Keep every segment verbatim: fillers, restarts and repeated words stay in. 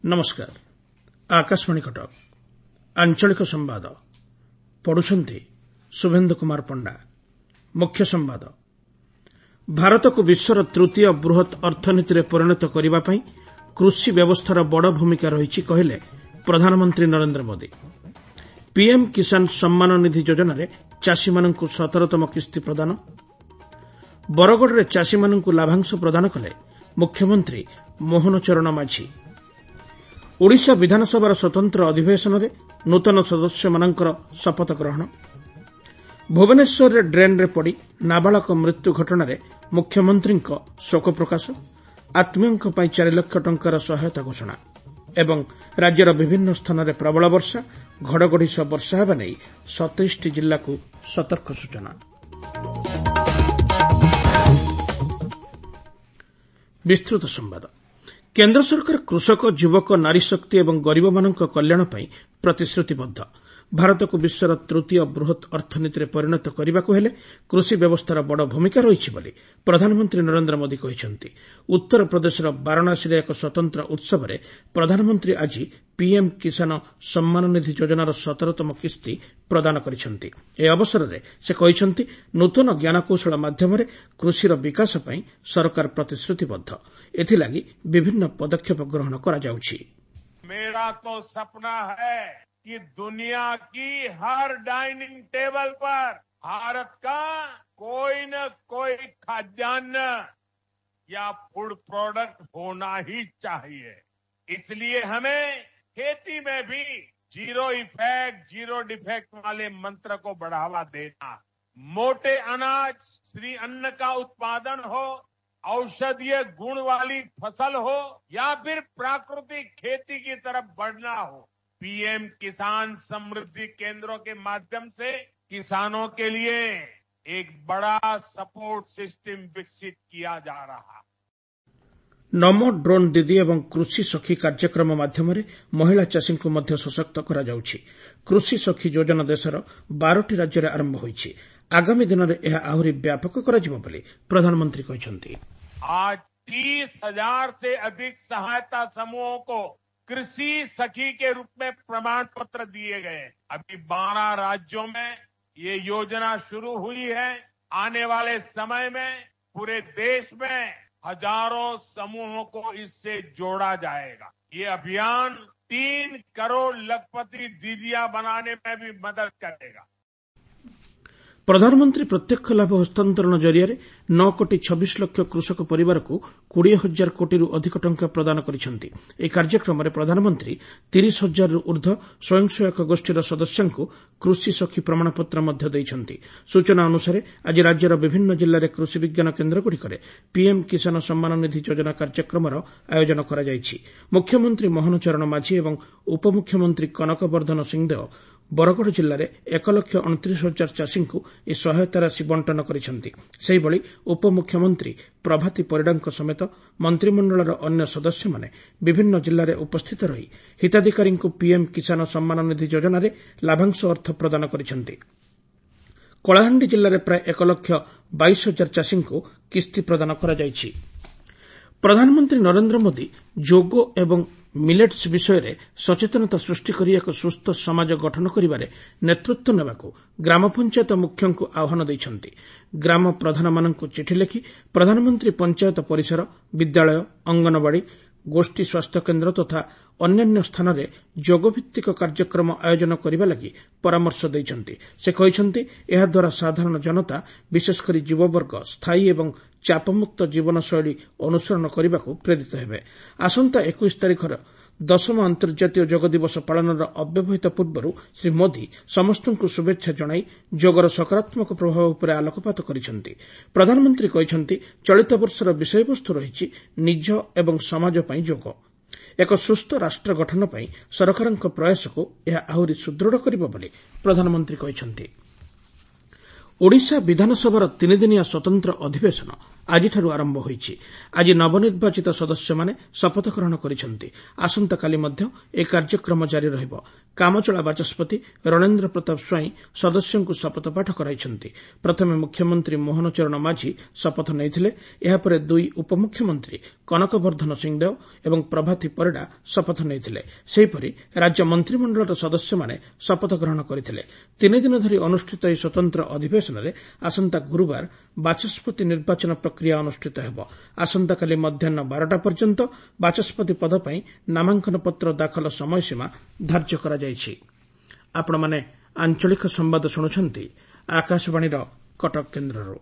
नमस्कार। आकाशवाणी कटक आंचलिक संवाद पढ़ुछंती शुभेन्दु कुमार पंडा। मुख्य संवाद। भारत को विश्वर तृतीय बृहत अर्थनीति में परिणत करने पर कृषि व्यवस्थार बड़ भूमिका रही कहले प्रधानमंत्री नरेंद्र मोदी। पीएम किसान सम्मान निधि योजना रे चाषी मानक सतरतम किस्ती प्रदान। बरगढ़ रे चाषी मानक लाभांश प्रदान कले मुख्यमंत्री मोहन चरण माझी। ओडिशा विधानसभार स्वतंत्र अधिवेशन में नूतन सदस्य मानकर शपथ ग्रहण। भुवनेश्वर रे ड्रेन रे पड़ी नाबालक मृत्यु घटना रे मुख्यमंत्री शोक प्रकाश। आत्मीयों पर चार लाख टंकार सहायता घोषणा एवं राज्यर विभिन्न स्थान में प्रबल वर्षा घड़घड़ी सह वर्षा हेबा नै सतैश जिला को सतर्क सूचना। विस्तृत संवाद। केन्द्र सरकार कृषक युवक नारी शक्ति एवं गरीब मानक कल्याण पर प्रतिश्रुतिबद्ध। भारत को विश्वर तृतीय बृहत अर्थनीति में परिणत करने को हेले कृषि व्यवस्थार बड़ भूमिका रही बोली प्रधानमंत्री नरेंद्र मोदी कहते। उत्तर प्रदेशर वाराणसी एक स्वतंत्र उत्सव में प्रधानमंत्री आज पीएम किसान सम्मान निधि योजनार सतरतम किस्ती प्रदान करिसेंति। ए अवसर में से कहते नूतन ज्ञानकौशल माध्यम कृषिर विकास पर सरकार प्रतिश्रुतिबद्ध। एथिलागि विभिन्न पदक्षेप ग्रहण करा जाउछि। मेरा तो सपना है कि दुनिया की हर डाइनिंग टेबल पर भारत का कोई न कोई खाद्यान्न या फूड प्रोडक्ट होना ही चाहिए। इसलिए हमें खेती में भी जीरो इफेक्ट जीरो डिफेक्ट वाले मंत्र को बढ़ावा देना। मोटे अनाज श्री अन्न का उत्पादन हो, औषधीय गुण वाली फसल हो या फिर प्राकृतिक खेती की तरफ बढ़ना हो, पीएम किसान समृद्धि केंद्रों के माध्यम से किसानों के लिए एक बड़ा सपोर्ट सिस्टम विकसित किया जा रहा। नमो ड्रोन दीदी एवं कृषि सखी कार्यक्रम माध्यम महिला चाषी को मध्य सशक्त करा जाउछि। कृषि सखी योजना देशर बारटी राज्य में आरंभ होइछि। आगामी दिन में यह आहरी व्यापक कराजिबो बोली प्रधानमंत्री कहछन्ति। आज तीस हजार से अधिक सहायता समूहों को कृषि सखी के रूप में प्रमाण पत्र दिए गए। अभी बारह राज्यों में ये योजना शुरू हुई है। आने वाले समय में पूरे देश में हजारों समूहों को इससे जोड़ा जाएगा। ये अभियान तीन करोड़ लखपति दीदियां बनाने में भी मदद करेगा। प्रधानमंत्री प्रत्यक्ष लाभ हस्तांतरण जरिया नौ कोटी छब्बीस लक्ष कृषक परिवार को कोड़े हजार कोटी अधिक टंका प्रदान करिसेंति। ए कार्यक्रम में प्रधानमंत्री तीस हजार रु ऊर्ध्व स्वयं सहायक गोष्ठीर सदस्यों को कृषि सखी प्रमाणपत्र मध्य देइछन्ति। सूचना अनुसार आज राज्यर विभिन्न जिले में कृषि विज्ञान केन्द्रगुड़िकरे पीएम किसान सम्मान निधि योजना कार्यक्रमर आयोजन करा जायछि। मुख्यमंत्री मोहन चरण माझी एवं उपमुख्यमंत्री कनक वर्धन सिंहदेव बरगढ़ जिले में एक लक्ष अणतीस हजार चाषी को यह सहायता राशि बंटन करिसेंति। सेहिभଳି उपमुख्यमंत्री प्रभाती परिडा समेत मंत्रिमंडलर अन्य सदस्य माने विभिन्न जिले में उपस्थित रही हिताधिकारी को पीएम किसान सम्मान निधि योजना रे लाभांश अर्थ प्रदान करिसेंति। कलाहांडी जिले में प्राय एक लक्ष बाईस हजार चाषी को किस्ती प्रदान करा जायछि। प्रधानमंत्री नरेंद्र मोदी जोग एवं मिलेट्स विषय में सचेतनता सृष्टि कर एक सुस्थ समाज गठन करिबारे नेतृत्व नेबाकू ग्राम पंचायत मुख्यों को आह्वान देइछन्ति। ग्राम प्रधान मानक चिठी लिखि प्रधानमंत्री पंचायत परिसर, विद्यालय, अंगनवाड़ी, गोष्ठी स्वास्थ्य केन्द्र तथा अन्यान्य स्थान में जोगभित्तिक कार्यक्रम आयोजन करने लगी परामर्श देइछन्ति। से कहछन्ति एहा द्वारा साधारण जनता विशेषकर युववर्ग स्थायी एवं चापमुक्त जीवनशैली अनुसरण करने को प्रेरित हेबे। आसंता इक्कीस तारिखर दशम अंतर्जातीय योग दिवस पालनर अव्यवहित पूर्व श्री मोदी समस्त को शुभेच्छा जणाई योगर सकारात्मक प्रभाव उपर आलोकपात करिसेंति। प्रधानमंत्री कहछन्ति चलित वर्षर विषयवस्तु रहिछि निज एवं समाज पई योग। एक सुस्थ राष्ट्र गठन पई सरकारक प्रयास को यह आहुरी सुदृढ़ करिबो बोली प्रधानमंत्री कहछन्ति। ओडिशा विधानसभार तीन दिनिया स्वतंत्र अधिवेशन आजिठारु आरंभ होईछि। आज नवनिर्वाचित सदस्य माने शपथ ग्रहण करिसेंति। आसंता काली मध्य ए कार्यक्रम जारी रहिबो। କାମଚଳା ବାଚସ୍ପତି ରଣେନ୍ଦ୍ର ପ୍ରତାପ ସ୍ୱାଇଁ ସଦସ୍ୟଙ୍କୁ ଶପଥପାଠ କରାଇଛନ୍ତି। ପ୍ରଥମେ ମୁଖ୍ୟମନ୍ତ୍ରୀ ମୋହନ ଚରଣ ମାଝୀ ଶପଥ ନେଇଥିଲେ। ଏହାପରେ ଦୁଇ ଉପମୁଖ୍ୟମନ୍ତ୍ରୀ କନକବର୍ଦ୍ଧନ ସିଂହଦେଓ ଏବଂ ପ୍ରଭାତୀ ପରିଡ଼ା ଶପଥ ନେଇଥିଲେ। ସେହିପରି ରାଜ୍ୟ ମନ୍ତ୍ରିମଣ୍ଡଳର ସଦସ୍ୟମାନେ ଶପଥ ଗ୍ରହଣ କରିଥିଲେ। ତିନିଦିନ ଧରି ଅନୁଷ୍ଠିତ ଏହି ସ୍ୱତନ୍ତ୍ର ଅଧିବେଶନରେ ଆସନ୍ତା ଗୁରୁବାର ବାଚସ୍ପତି ନିର୍ବାଚନ ପ୍ରକ୍ରିୟା ଅନୁଷ୍ଠିତ ହେବ। ଆସନ୍ତାକାଲି ମଧ୍ୟାହ୍ନ ବାରଟା ପର୍ଯ୍ୟନ୍ତ ବାଚସ୍ପତି ପଦ ପାଇଁ ନାମାଙ୍କନ ପତ୍ର ଦାଖଲ ସମୟସୀମା ଧାର୍ଯ୍ୟ କରାଯାଇଛି। ଆପଣମାନେ ଆଞ୍ଚଳିକ ସମ୍ବାଦ ଶୁଣୁଛନ୍ତି ଆକାଶବାଣୀର କଟକ କେନ୍ଦ୍ରରୁ।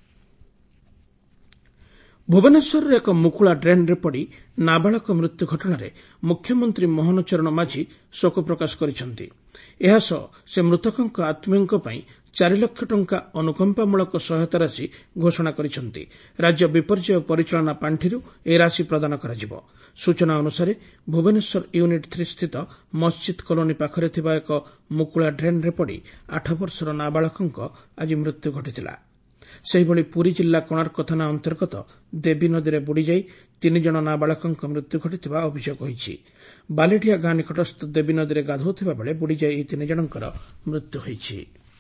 ଭୁବନେଶ୍ୱରରେ ଏକ ମୁକୁଳା ଡ୍ରେନ୍ରେ ପଡ଼ି ନାବାଳକ ମୃତ୍ୟୁ ଘଟଣାରେ ମୁଖ୍ୟମନ୍ତ୍ରୀ ମୋହନ ଚରଣ ମାଝୀ ଶୋକ ପ୍ରକାଶ କରିଛନ୍ତି। ଏହାସହ ସେ ମୃତକଙ୍କ ଆତ୍ମୀୟଙ୍କ ପାଇଁ ଚାରି ଲକ୍ଷ ଟଙ୍କା ଅନୁକମ୍ପାମୂଳକ ସହାୟତା ରାଶି ଘୋଷଣା କରିଛନ୍ତି। ରାଜ୍ୟ ବିପର୍ଯ୍ୟୟ ପରିଚାଳନା ପାଣ୍ଠିରୁ ଏହି ରାଶି ପ୍ରଦାନ କରାଯିବ। ସୂଚନା ଅନୁସାରେ ଭୁବନେଶ୍ୱର ୟୁନିଟ୍ ଥ୍ରୀ ସ୍ଥିତ ମସ୍ଜିଦ୍ କଲୋନୀ ପାଖରେ ଥିବା ଏକ ମୁକୁଳା ଡ୍ରେନ୍ରେ ପଡ଼ି ଆଠ ବର୍ଷର ନାବାଳକଙ୍କ ଆଜି ମୃତ୍ୟୁ ଘଟିଥିଲା। ସେହିଭଳି ପୁରୀ ଜିଲ୍ଲା କୋଣାର୍କ ଥାନା ଅନ୍ତର୍ଗତ ଦେବୀ ନଦୀରେ ବୁଡ଼ିଯାଇ ତିନି ଜଣ ନାବାଳକଙ୍କ ମୃତ୍ୟୁ ଘଟିଥିବା ଅଭିଯୋଗ ହୋଇଛି। ବାଲିଡିଆ ଗାଁ ନିକଟସ୍ଥ ଦେବୀ ନଦୀରେ ଗାଧୋଉଥିବା ବେଳେ ବୁଡ଼ିଯାଇ ଏହି ତିନି ଜଣଙ୍କର ମୃତ୍ୟୁ ହୋଇଛି।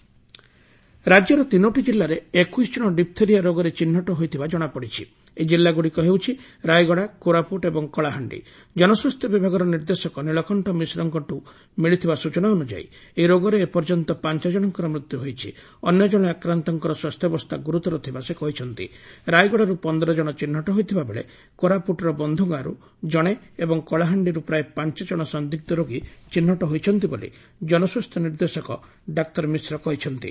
ରାଜ୍ୟର ତିନୋଟି ଜିଲ୍ଲାରେ ଏକୋଇଶ ଜଣ ଡିପ୍ଥେରିଆ ରୋଗରେ ଚିହ୍ନଟ ହୋଇଥିବା ଜଣାପଡ଼ିଛି। ଏହି ଜିଲ୍ଲାଗୁଡ଼ିକ ହେଉଛି ରାୟଗଡ଼ା, କୋରାପୁଟ ଏବଂ କଳାହାଣ୍ଡି। ଜନସ୍ୱାସ୍ଥ୍ୟ ବିଭାଗର ନିର୍ଦ୍ଦେଶକ ନୀଳକଣ୍ଠ ମିଶ୍ରଙ୍କଠୁ ମିଳିଥିବା ସୂଚନା ଅନୁଯାୟୀ ଏହି ରୋଗରେ ଏପର୍ଯ୍ୟନ୍ତ ପାଞ୍ଚ ଜଣଙ୍କର ମୃତ୍ୟୁ ହୋଇଛି। ଅନ୍ୟ ଜଣେ ଆକ୍ରାନ୍ତଙ୍କର ସ୍ୱାସ୍ଥ୍ୟାବସ୍ଥା ଗୁରୁତର ଥିବା ସେ କହିଛନ୍ତି। ରାୟଗଡ଼ାରୁ ପନ୍ଦର ଜଣ ଚିହ୍ନଟ ହୋଇଥିବା ବେଳେ କୋରାପୁଟର ବନ୍ଧୁଗାଁରୁ ଜଣେ ଏବଂ କଳାହାଣ୍ଡିରୁ ପ୍ରାୟ ପାଞ୍ଚ ଜଣ ସନ୍ଦିଗ୍ଧ ରୋଗୀ ଚିହ୍ନଟ ହୋଇଛନ୍ତି ବୋଲି ଜନସ୍ୱାସ୍ଥ୍ୟ ନିର୍ଦ୍ଦେଶକ ଡାକ୍ତର ମିଶ୍ର କହିଛନ୍ତି।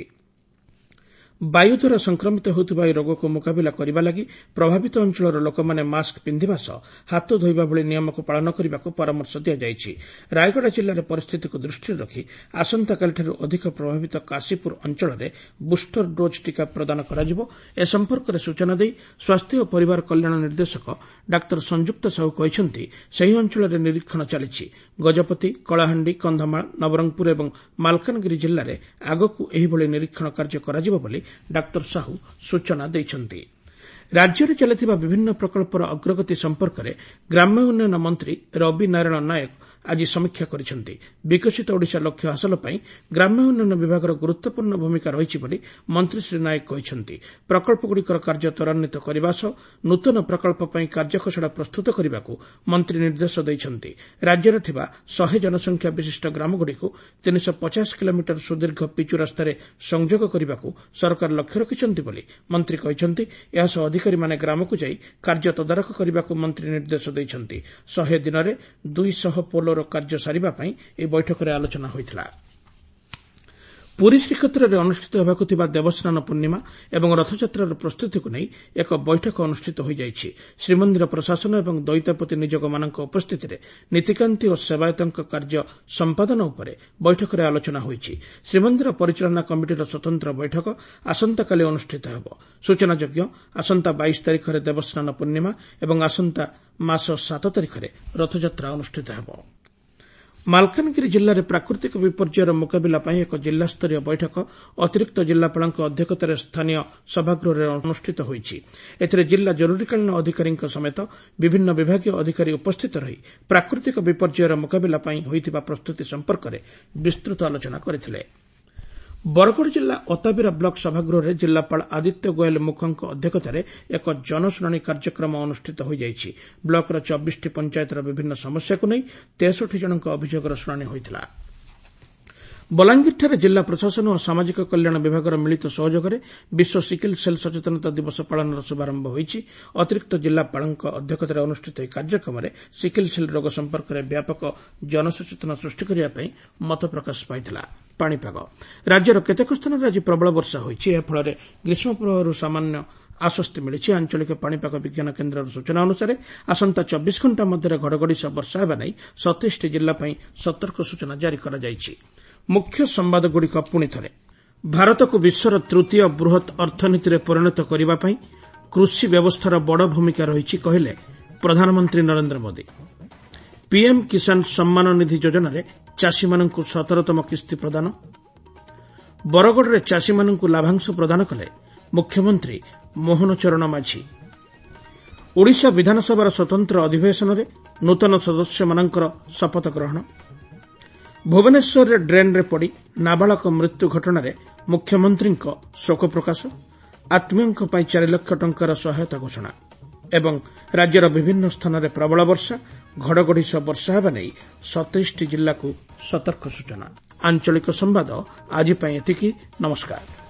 ବାୟୁ ଦ୍ୱାରା ସଂକ୍ରମିତ ହେଉଥିବା ଏହି ରୋଗକୁ ମୁକାବିଲା କରିବା ଲାଗି ପ୍ରଭାବିତ ଅଞ୍ଚଳର ଲୋକମାନେ ମାସ୍କ ପିନ୍ଧିବା ସହ ହାତ ଧୋଇବା ଭଳି ନିୟମକୁ ପାଳନ କରିବାକୁ ପରାମର୍ଶ ଦିଆଯାଇଛି। ରାୟଗଡ଼ା ଜିଲ୍ଲାରେ ପରିସ୍ଥିତିକୁ ଦୃଷ୍ଟିରେ ରଖି ଆସନ୍ତାକାଲିଠାରୁ ଅଧିକ ପ୍ରଭାବିତ କାଶୀପୁର ଅଞ୍ଚଳରେ ବୁଷ୍ଟର ଡୋଜ୍ ଟିକା ପ୍ରଦାନ କରାଯିବ। ଏ ସମ୍ପର୍କରେ ସୂଚନା ଦେଇ ସ୍ୱାସ୍ଥ୍ୟ ଓ ପରିବାର କଲ୍ୟାଣ ନିର୍ଦ୍ଦେଶକ ଡାକ୍ତର ସଂଯୁକ୍ତ ସାହୁ କହିଛନ୍ତି, ସେହି ଅଞ୍ଚଳରେ ନିରୀକ୍ଷଣ ଚାଲିଛି। ଗଜପତି, କଳାହାଣ୍ଡି, କନ୍ଧମାଳ, ନବରଙ୍ଗପୁର ଏବଂ ମାଲକାନଗିରି ଜିଲ୍ଲାରେ ଆଗକୁ ଏହିଭଳି ନିରୀକ୍ଷଣ କାର୍ଯ୍ୟ କରାଯିବ ବୋଲି ଡାକ୍ତର ସାହୁ ସୂଚନା ଦେଇଛନ୍ତି। ରାଜ୍ୟରେ ଚାଲିଥିବା ବିଭିନ୍ନ ପ୍ରକଳ୍ପର ଅଗ୍ରଗତି ସମ୍ପର୍କରେ ଗ୍ରାମ୍ୟ ଉନ୍ନୟନ ମନ୍ତ୍ରୀ ରବି ନାରାୟଣ ନାୟକ ଆଜି ସମୀକ୍ଷା କରିଛନ୍ତି। ବିକଶିତ ଓଡ଼ିଶା ଲକ୍ଷ୍ୟ ହାସଲ ପାଇଁ ଗ୍ରାମ୍ୟ ଉନ୍ନୟନ ବିଭାଗର ଗୁରୁତ୍ୱପୂର୍ଣ୍ଣ ଭୂମିକା ରହିଛି ବୋଲି ମନ୍ତ୍ରୀ ଶ୍ରୀ ନାୟକ କହିଛନ୍ତି। ପ୍ରକଳ୍ପଗୁଡ଼ିକର କାର୍ଯ୍ୟ ତ୍ୱରାନ୍ୱିତ କରିବା ସହ ନୂତନ ପ୍ରକଳ୍ପ ପାଇଁ କାର୍ଯ୍ୟଖସଡ଼ା ପ୍ରସ୍ତୁତ କରିବାକୁ ମନ୍ତ୍ରୀ ନିର୍ଦ୍ଦେଶ ଦେଇଛନ୍ତି। ରାଜ୍ୟରେ ଥିବା ଶହେ ଜନସଂଖ୍ୟା ବିଶିଷ୍ଟ ଗ୍ରାମଗୁଡ଼ିକୁ ତିନିଶହ ପଚାଶ କିଲୋମିଟର ସୁଦୀର୍ଘ ପିଚୁ ରାସ୍ତାରେ ସଂଯୋଗ କରିବାକୁ ସରକାର ଲକ୍ଷ୍ୟ ରଖିଛନ୍ତି ବୋଲି ମନ୍ତ୍ରୀ କହିଛନ୍ତି। ଏହାସହ ଅଧିକାରୀମାନେ ଗ୍ରାମକୁ ଯାଇ କାର୍ଯ୍ୟ ତଦାରଖ କରିବାକୁ ମନ୍ତ୍ରୀ ନିର୍ଦ୍ଦେଶ ଦେଇଛନ୍ତି। ଶହେ ଦିନରେ ଦୁଇଶହ ପୋଲ କାର୍ଯ୍ୟ ସାରିବା ପାଇଁ ଏହି ବୈଠକରେ ଆଲୋଚନା ହୋଇଥିଲା। ପୁରୀ ଶ୍ରୀକ୍ଷେତ୍ରରେ ଅନୁଷ୍ଠିତ ହେବାକୁ ଥିବା ଦେବସ୍ନାନ ପୂର୍ଣ୍ଣିମା ଏବଂ ରଥଯାତ୍ରାର ପ୍ରସ୍ତୁତିକୁ ନେଇ ଏକ ବୈଠକ ଅନୁଷ୍ଠିତ ହୋଇଯାଇଛି। ଶ୍ରୀମନ୍ଦିର ପ୍ରଶାସନ ଏବଂ ଦଇତାପତି ନିଯୋଗମାନଙ୍କ ଉପସ୍ଥିତିରେ ନୀତିକାନ୍ତି ଓ ସେବାୟତଙ୍କ କାର୍ଯ୍ୟ ସମ୍ପାଦନ ଉପରେ ବୈଠକରେ ଆଲୋଚନା ହୋଇଛି। ଶ୍ରୀମନ୍ଦିର ପରିଚାଳନା କମିଟିର ସ୍ୱତନ୍ତ୍ର ବୈଠକ ଆସନ୍ତାକାଲି ଅନୁଷ୍ଠିତ ହେବ। ସୂଚନାଯୋଗ୍ୟ, ଆସନ୍ତା ବାଇଶ ତାରିଖରେ ଦେବସ୍ନାନ ପୂର୍ଣ୍ଣିମା ଏବଂ ଆସନ୍ତା ମାସ ସାତ ତାରିଖରେ ରଥଯାତ୍ରା ଅନୁଷ୍ଠିତ ହେବ। ମାଲକାନଗିରି ଜିଲ୍ଲାରେ ପ୍ରାକୃତିକ ବିପର୍ଯ୍ୟୟର ମୁକାବିଲା ପାଇଁ ଏକ ଜିଲ୍ଲାସ୍ତରୀୟ ବୈଠକ ଅତିରିକ୍ତ ଜିଲ୍ଲାପାଳଙ୍କ ଅଧ୍ୟକ୍ଷତାରେ ସ୍ଥାନୀୟ ସଭାଗୃହରେ ଅନୁଷ୍ଠିତ ହୋଇଛି। ଏଥିରେ ଜିଲ୍ଲା ଜରୁରୀକାଳୀନ ଅଧିକାରୀଙ୍କ ସମେତ ବିଭିନ୍ନ ବିଭାଗୀୟ ଅଧିକାରୀ ଉପସ୍ଥିତ ରହି ପ୍ରାକୃତିକ ବିପର୍ଯ୍ୟୟର ମୁକାବିଲା ପାଇଁ ହୋଇଥିବା ପ୍ରସ୍ତୁତି ସମ୍ପର୍କରେ ବିସ୍ତୃତ ଆଲୋଚନା କରିଥିଲେ। ବରଗଡ଼ ଜିଲ୍ଲା ଅତାବିରା ବ୍ଲକ ସଭାଗୃହରେ ଜିଲ୍ଲାପାଳ ଆଦିତ୍ୟ ଗୋଏଲ ମୁଖଙ୍କ ଅଧ୍ୟକ୍ଷତାରେ ଏକ ଜନଶୁଣାଣି କାର୍ଯ୍ୟକ୍ରମ ଅନୁଷ୍ଠିତ ହୋଇଯାଇଛି। ବ୍ଲକର ଚବିଶଟି ପଞ୍ଚାୟତର ବିଭିନ୍ନ ସମସ୍ୟାକୁ ନେଇ ତେଷଠି ଜଣଙ୍କ ଅଭିଯୋଗର ଶୁଣାଣି ହୋଇଥିଲା। ବଲାଙ୍ଗୀରଠାରେ ଜିଲ୍ଲା ପ୍ରଶାସନ ଓ ସାମାଜିକ କଲ୍ୟାଣ ବିଭାଗର ମିଳିତ ସହଯୋଗରେ ବିଶ୍ୱ ସିକିଲ୍ ସେଲ୍ ସଚେତନତା ଦିବସ ପାଳନର ଶୁଭାରମ୍ଭ ହୋଇଛି। ଅତିରିକ୍ତ ଜିଲ୍ଲାପାଳଙ୍କ ଅଧ୍ୟକ୍ଷତାରେ ଅନୁଷ୍ଠିତ ଏହି କାର୍ଯ୍ୟକ୍ରମରେ ସିକିଲ୍ ସେଲ୍ ରୋଗ ସମ୍ପର୍କରେ ବ୍ୟାପକ ଜନସଚେତନତା ସୃଷ୍ଟି କରିବା ପାଇଁ ମତ ପ୍ରକାଶ ପାଇଥିଲା। ପାଣିପାଗ, ରାଜ୍ୟର କେତେକ ସ୍ଥାନରେ ଆଜି ପ୍ରବଳ ବର୍ଷା ହୋଇଛି। ଏହା ଫଳରେ ଗ୍ରୀଷ୍ମପ୍ରବାହରୁ ସାମାନ୍ୟ ଆଶ୍ୱସ୍ତି ମିଳିଛି। ଆଞ୍ଚଳିକ ପାଣିପାଗ ବିଜ୍ଞାନ କେନ୍ଦ୍ରର ସୂଚନା ଅନୁସାରେ ଆସନ୍ତା ଚବିଶ ଘଣ୍ଟା ମଧ୍ୟରେ ଘଡ଼ଘଡ଼ି ସହ ବର୍ଷା ହେବା ନେଇ ସତେଇଶଟି ଜିଲ୍ଲା ପାଇଁ ସତର୍କ ସୂଚନା ଜାରି କରାଯାଇଛି। ମୁଖ୍ୟ ସମ୍ବାଦଗୁଡ଼ିକ ପୁଣି ଥରେ। ଭାରତକୁ ବିଶ୍ୱର ତୃତୀୟ ବୃହତ୍ ଅର୍ଥନୀତିରେ ପରିଣତ କରିବା ପାଇଁ କୃଷି ବ୍ୟବସ୍ଥାର ବଡ଼ ଭୂମିକା ରହିଛି କହିଲେ ପ୍ରଧାନମନ୍ତ୍ରୀ ନରେନ୍ଦ୍ର ମୋଦି। ପିଏମ୍ କିଷାନ ସମ୍ମାନ ନିଧି ଯୋଜନାରେ ଚାଷୀମାନଙ୍କୁ ସତରତମ କିସ୍ତି ପ୍ରଦାନ। ବରଗଡ଼ରେ ଚାଷୀମାନଙ୍କୁ ଲାଭାଂଶ ପ୍ରଦାନ କଲେ ମୁଖ୍ୟମନ୍ତ୍ରୀ ମୋହନ ଚରଣ ମାଝୀ। ଓଡ଼ିଶା ବିଧାନସଭାର ସ୍ୱତନ୍ତ୍ର ଅଧିବେଶନରେ ନୂତନ ସଦସ୍ୟମାନଙ୍କର ଶପଥ ଗ୍ରହଣ। ଭୁବନେଶ୍ୱରରେ ଡ୍ରେନ୍ରେ ପଡ଼ି ନାବାଳକ ମୃତ୍ୟୁ ଘଟଣାରେ ମୁଖ୍ୟମନ୍ତ୍ରୀଙ୍କ ଶୋକ ପ୍ରକାଶ, ଆତ୍ମୀୟଙ୍କ ପାଇଁ ଚାରି ଲକ୍ଷ ଟଙ୍କାର ସହାୟତା ଘୋଷଣା ଏବଂ ରାଜ୍ୟର ବିଭିନ୍ନ ସ୍ଥାନରେ ପ୍ରବଳ ବର୍ଷା, ଘଡ଼ଘଡ଼ି ସହ ବର୍ଷା ହେବା ନେଇ ସତେଇଶଟି ଜିଲ୍ଲାକୁ ସତର୍କ ସୂଚନା। ଆଞ୍ଚଳିକ ସମ୍ବାଦ ଆଜି ପାଇଁ ଏତିକି। ନମସ୍କାର।